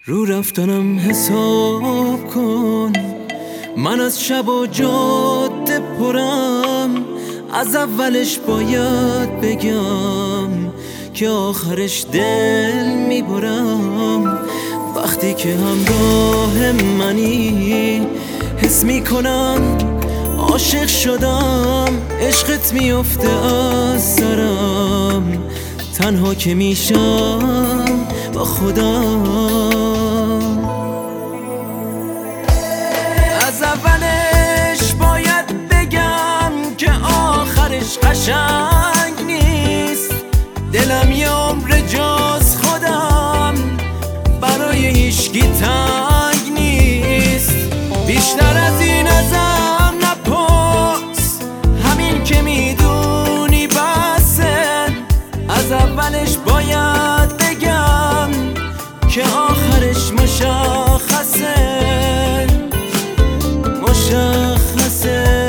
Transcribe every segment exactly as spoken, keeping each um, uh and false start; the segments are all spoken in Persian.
رو رفتنم حساب کن، من از شب و جاده پرم. از اولش باید بگم که آخرش دل میبرم. وقتی که همراه منی حس میکنم عاشق شدم، عشقت میفته از سرم، تنها که میشم با خودم. از اولش باید بگم که آخرش قشنگ نیست. دلم یه عمر جاز خودم برای هیچکی تنگ نیست. بیشتر از این ازم نپرس، همین که میدونی بسه. از اولش باید بگم که آخرش مشخصه، مشخصه.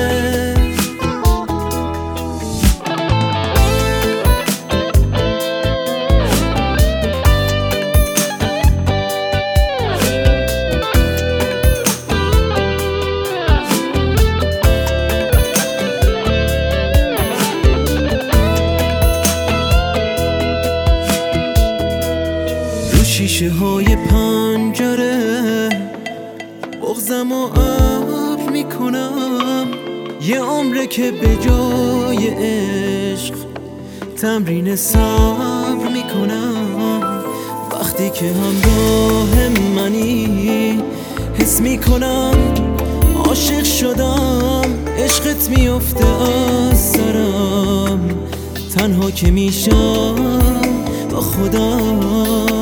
شیشه های پنجره بغضم و ابر میکنم. یه عمره که به جای عشق تمرین صبر میکنم. وقتی که همراه منی حس میکنم عاشق شدم، عشقت میفته از سرم، تنها که میشم با خودم.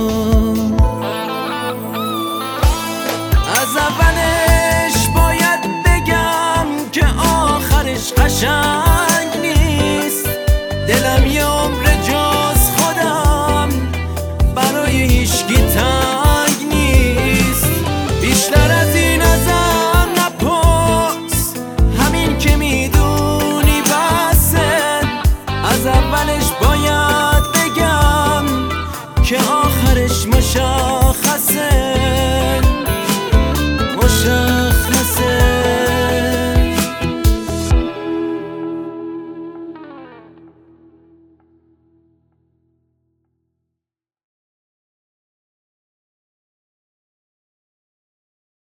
از اولش باید بگم که آخرش قشنگ نیست. دلم یه